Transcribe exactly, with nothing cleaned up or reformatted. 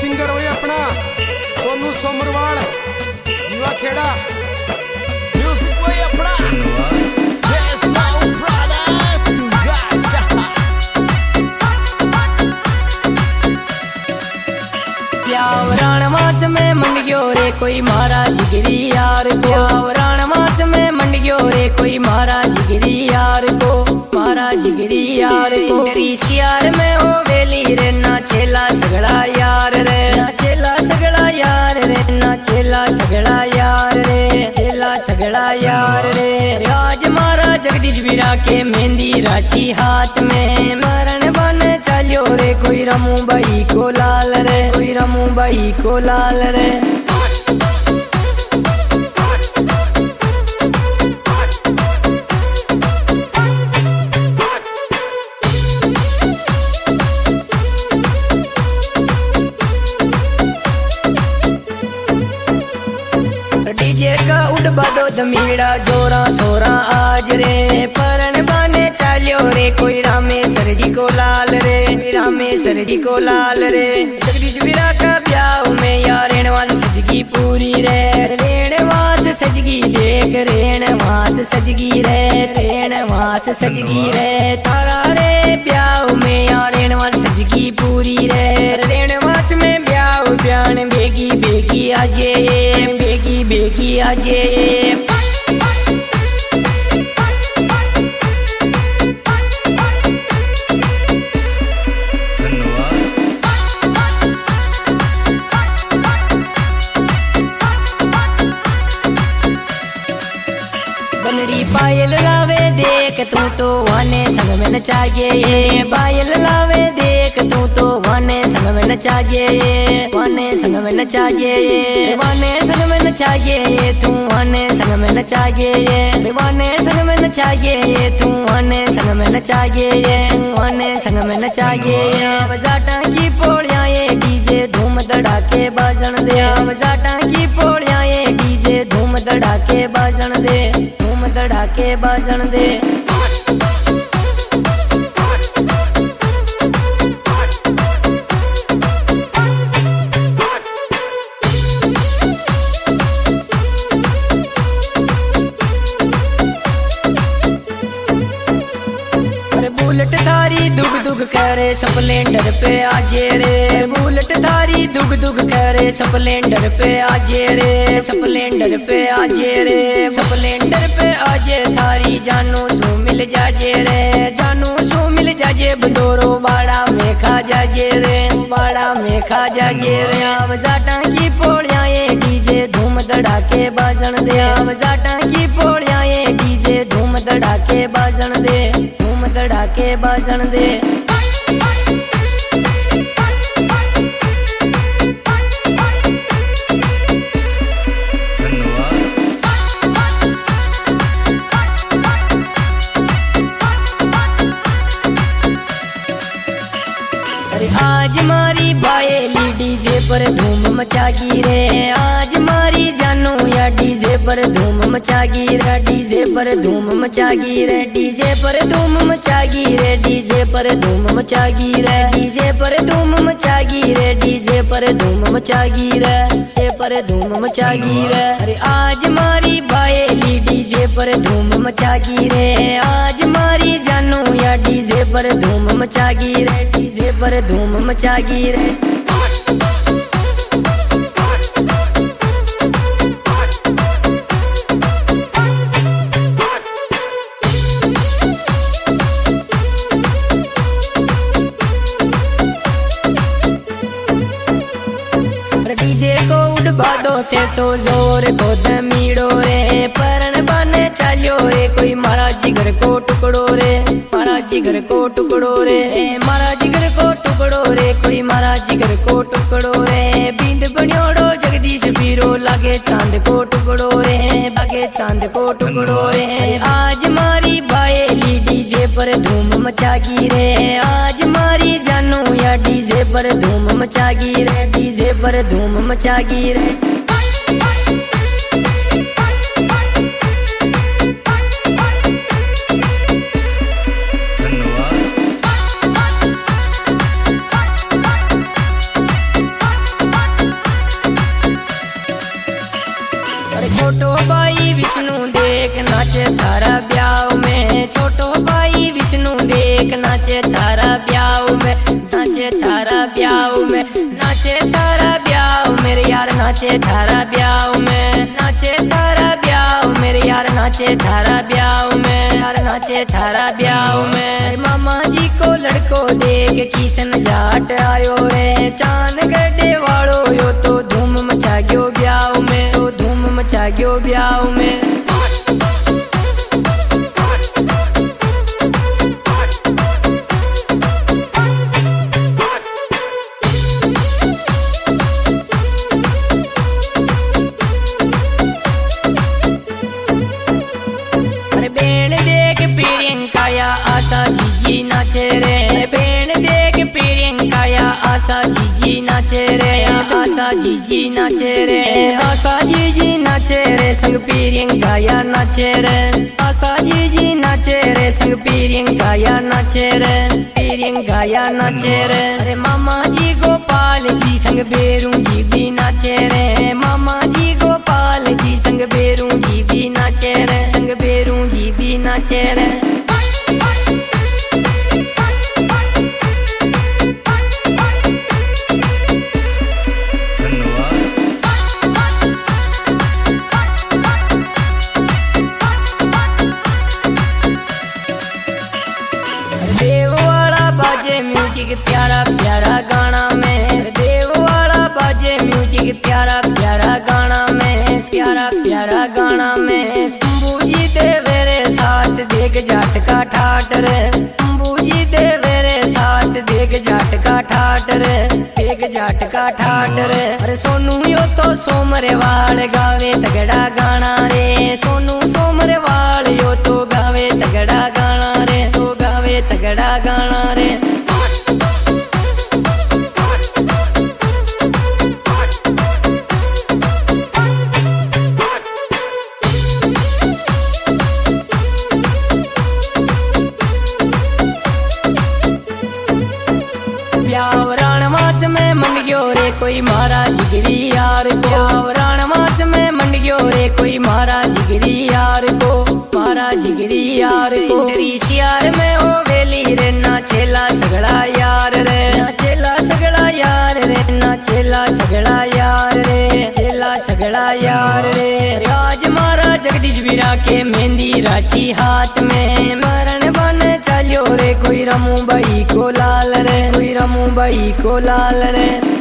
Singer हो अपना सोनू सोमरवाल युवा खेड़ा म्यूजिक हो अपना रण मास में मंडियो रे कोई महाराज गिरी यार को रण मास में मंडियो रे कोई महाराज गिरी यार को महाराज गिरी यार को सियार में हो वेली रे नाचेला सगड़ा यार रे नाचेला सगड़ा यार रे नाचेला सगड़ा यार रे चेला सगड़ा यार रे राज महाराज जगदीश वीरा के मेहंदी राची हाथ में मरण बन चलियो रे कोई रमू भाई को लाल रे कोई रमू भाई को लाल रे डीजे का उड़बा दो धमीड़ा जोरा सोरा आज रे परण बाने चालियो रे कोई रामेश्वर जी को लाल रे रामेश्वर जी को लाल रे जगदीश वीरा का ब्याह में यार रेणवास सजगी पूरी रे रेणवास सजगी देख रेणवास सजगी रे रेणवास सजगी रे तारा रे ब्याह में यार रेणवास सजगी पूरी रे रेणवास में ब्याह ब्यान बेगी बेगी आजे बेगी बेगी आजे बनड़ी पायल लावे देख तू तो वाने संग में नचाइए पायल लावे देख तू तो वाने संग में नचाइए वाने संग में नचाइए वाने संग में नचाइए तू वाने संग में नचाइए वाने संग में नचाइए तू वाने संग में नचाइए वाने संग में नचाइए बजाटा की पोड़ियाए डीजे धूम धड़ाके बाजन दे बजाटा की पोड़ियाए डीजे धूम धड़ाके बाजन दे धूम धड़ाके बाजन दे बुलेट थारी दुग दुग करे स्प्लेंडर पे आजे रे बुलेट थारी दुग दुग करे स्प्लेंडर पे आजे रे स्प्लेंडर पे आजे रे स्प्लेंडर पे आजे थारी जानू सू मिल जाजे रे जानू सू मिल जाजे बदोरो बाड़ा में खा जाजे रे बाड़ा में खा जाजे रे अब जाटा की पोड़ियाए डीजे धूम धड़ाके बाजन दे अब जाटा की पोड़ियाए डीजे धूम धड़ाके बाजन दे धूम धड़ाके बाजन दे आज मारी बायली डीजे पर धूम मचागी रे आज मारी जानू या डीजे पर धूम मचागी रे डीजे पर धूम मचागी रे डीजे पर धूम मचागी रे डीजे पर धूम मचागी रे डीजे पर धूम मचागी रे डीजे पर धूम मचागी रे डीजे पर धूम मचागी रे अरे आज मारी बायली डीजे पर धूम मचागी रे आज मारी जानू या डीजे पर धूम मचागी रे डीजे पर धूम मचागी रे डीजे को उड़बा दो थे तो जोर को दमीड़ो रे परण बने चालियो रे कोई मारा जिगर को टुकड़ो रे मारा जिगर को टुकड़ो रे मारा जिगर को टुकड़ो रे कोई मारा जिगर को टुकड़ो रे बिंद बनियोड़ो जगदीश वीरो लागे चांद को टुकड़ो रे बागे चांद को टुकड़ो रे आज मारी बायली डीजे पर धूम मचागी रे आज मारी जानू या डीजे पर धूम मचागी रे डीजे पर धूम मचागी रे देख नाचे थारा ब्याह में, छोटो भाई विष्णु देख नाचे थारा ब्याह में, नाचे थारा ब्याह में, नाचे थारा ब्याह मेरे यार, नाचे थारा ब्याह में, नाचे थारा ब्याह मेरे यार, नाचे थारा ब्याह में, यार नाचे थारा ब्याह में। मामा जी को लड़को देख किसन जाट आयो रे, चांद गड्ढे वालो यो तो धूम मचा गयो ब्याह में, तो धूम मचा गयो ब्याह में। आशा जीजी नाचे रे, बेन देख प्रियंका या आशा जीजी नाचे रे, आशा जीजी नाचे रे, आशा जीजी नाचे रे, संग प्रियंका या नाचे रे, आशा जीजी नाचे रे, संग प्रियंका या नाचे रे, प्रियंका या नाचे रे। अरे मामा जी गोपाल जी संग बेरू जी भी नाचे रे, मामा जी गोपाल जी संग बेरू जी भी नाचे रे, संग बेरू जी भी नाचे रे। म्यूजिक प्यारा प्यारा गाना में, देव वाला बाजे म्यूजिक प्यारा प्यारा गाना में, प्यारा प्यारा गाना में। शंभूजी देवेरे साथ देख जाट का ठाट रे, शंभूजी देवेरे साथ देख जाट का ठाट रे, देख जाट का ठाट रे। अरे सोनू यो तो सोमरे वाल गावे तगड़ा गाना रे, सोनू सोमरे वाल यो तो गावे तगड़ा गाना रे, तो गावे तगड़ा गाना रे। मास में मंडियो रे कोई मारा जिगरी यार को, राण मास में मंडियो रे कोई मारा जिगरी यार को, मारा जिगरी यार को। सियार में हो वेली रे नाचेला सगड़ा यार रे, नाचेला सगड़ा यार रे, नाचेला सगड़ा यार रे, चेला सगड़ा यार रे। आज मारा जगदीश वीरा के मेहंदी राची हाथ में, मरण बन चलियो रे कोई रमू भाई को लाल रे, कोई रमू भाई को लाल रे।